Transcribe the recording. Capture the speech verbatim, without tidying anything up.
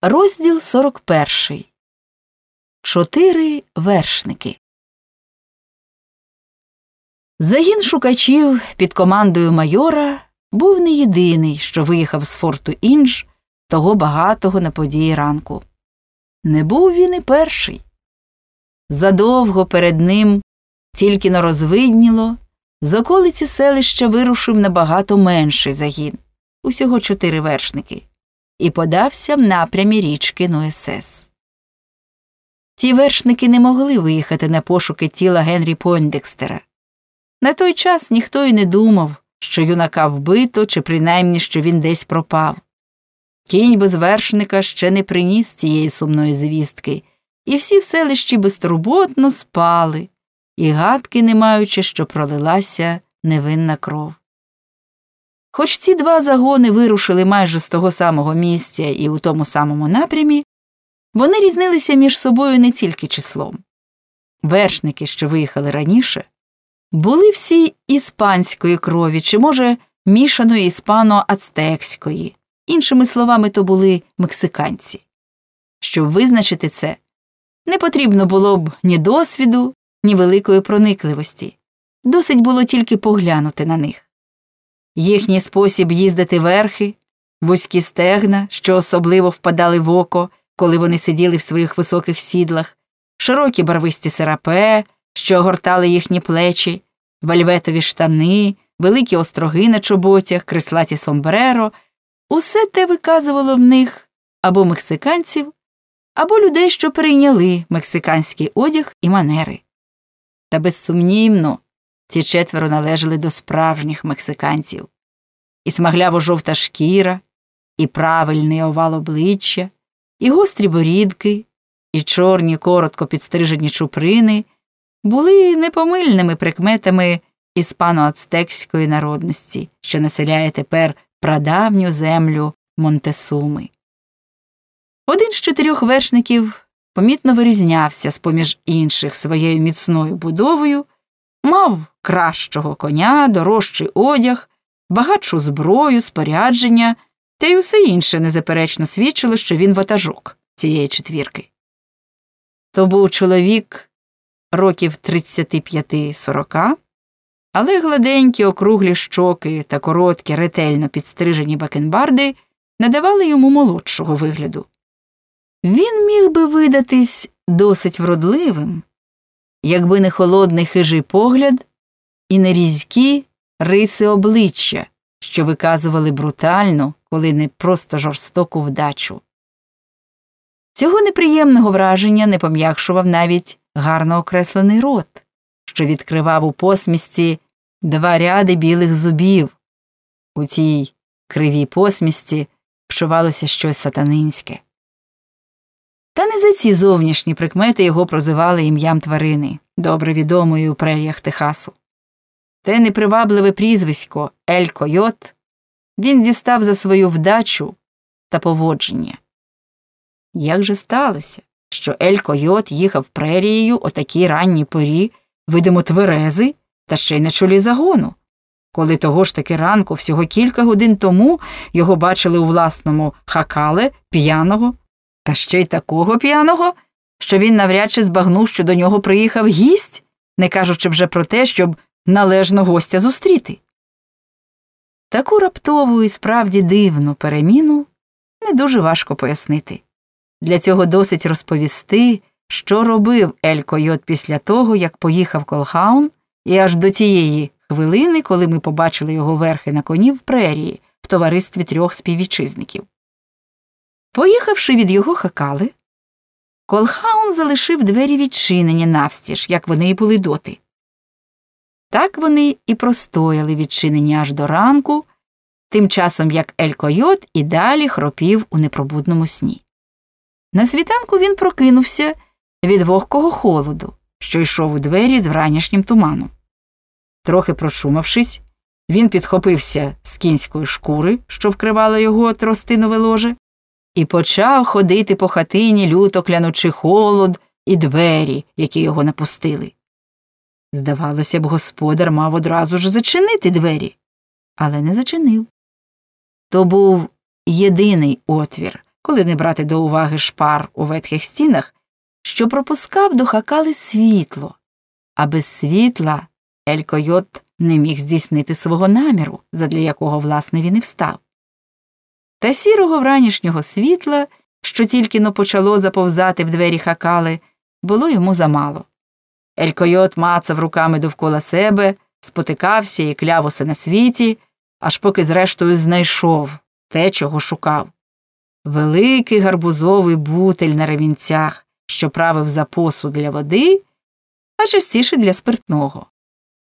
Розділ сорок перший. Чотири вершники. Загін шукачів під командою майора був не єдиний, що виїхав з форту Індж того багатого на події ранку. Не був він і перший. Задовго перед ним тільки-но розвидніло, з околиці селища вирушив набагато менший загін, усього чотири вершники, і подався в напрямі річки Нуесес. Ті вершники не могли виїхати на пошуки тіла Генрі Пойндекстера. На той час ніхто й не думав, що юнака вбито, чи принаймні, що він десь пропав. Кінь без вершника ще не приніс цієї сумної звістки, і всі в селищі безтурботно спали, і гадки не маючи, що пролилася невинна кров. Хоч ці два загони вирушили майже з того самого місця і у тому самому напрямі, вони різнилися між собою не тільки числом. Вершники, що виїхали раніше, були всі іспанської крові, чи, може, мішаної іспано-ацтекської. Іншими словами, то були мексиканці. Щоб визначити це, не потрібно було б ні досвіду, ні великої проникливості. Досить було тільки поглянути на них. Їхній спосіб їздити верхи, вузькі стегна, що особливо впадали в око, коли вони сиділи в своїх високих сідлах, широкі барвисті серапе, що огортали їхні плечі, вельветові штани, великі остроги на чоботях, крислаті сомбреро – усе те виказувало в них або мексиканців, або людей, що перейняли мексиканський одяг і манери. Та безсумнівно ці четверо належали до справжніх мексиканців. І смагляво-жовта шкіра, і правильний овал обличчя, і гострі борідки, і чорні коротко підстрижені чуприни були непомильними прикметами іспано-ацтекської народності, що населяє тепер прадавню землю Монтесуми. Один з чотирьох вершників помітно вирізнявся з-поміж інших своєю міцною будовою, мав кращого коня, дорожчий одяг, багатшу зброю, спорядження, та й усе інше незаперечно свідчило, що він ватажок цієї четвірки. То був чоловік років тридцяти п'яти сорока, але гладенькі округлі щоки та короткі, ретельно підстрижені бакенбарди надавали йому молодшого вигляду. Він міг би видатись досить вродливим, якби не холодний хижий погляд і не різкі риси обличчя, що виказували брутальну, коли не просто жорстоку вдачу. Цього неприємного враження не пом'якшував навіть гарно окреслений рот, що відкривав у посмішці два ряди білих зубів. У цій кривій посмішці вчувалося щось сатанинське. Та не за ці зовнішні прикмети його прозивали ім'ям тварини, добре відомої у преріях Техасу. Те непривабливе прізвисько Ель Койот він дістав за свою вдачу та поводження. Як же сталося, що Ель Койот їхав прерією о такій ранній порі, видимо тверезий, та ще й на чолі загону, коли того ж таки ранку, всього кілька годин тому, його бачили у власному хакале, п'яного, та ще й такого п'яного, що він навряд чи збагнув, що до нього приїхав гість, не кажучи вже про те, щоб належно гостя зустріти. Таку раптову і справді дивну переміну не дуже важко пояснити. Для цього досить розповісти, що робив Ель Койот після того, як поїхав Колхаун, і аж до тієї хвилини, коли ми побачили його верхи на коні в прерії в товаристві трьох співвітчизників. Поїхавши від його хакали, Колхаун залишив двері відчинені навстіж, як вони й були доти. Так вони і простояли відчинені аж до ранку, тим часом як Ель Койот і далі хропів у непробудному сні. На світанку він прокинувся від вогкого холоду, що йшов у двері з вранішнім туманом. Трохи прочумавшись, він підхопився з кінської шкури, що вкривала його тростинове ложе, і почав ходити по хатині, люто клянучи холод і двері, які його напустили. Здавалося б, господар мав одразу ж зачинити двері, але не зачинив. То був єдиний отвір, коли не брати до уваги шпар у ветхих стінах, що пропускав до хакали світло, а без світла Ель-Койот не міг здійснити свого наміру, задля якого, власне, він і встав. Та сірого вранішнього світла, що тільки-но почало заповзати в двері хакали, було йому замало. Ель-Койот мацав руками довкола себе, спотикався і кляв усе на світі, аж поки зрештою знайшов те, чого шукав. Великий гарбузовий бутель на ремінцях, що правив за посуд для води, а частіше для спиртного.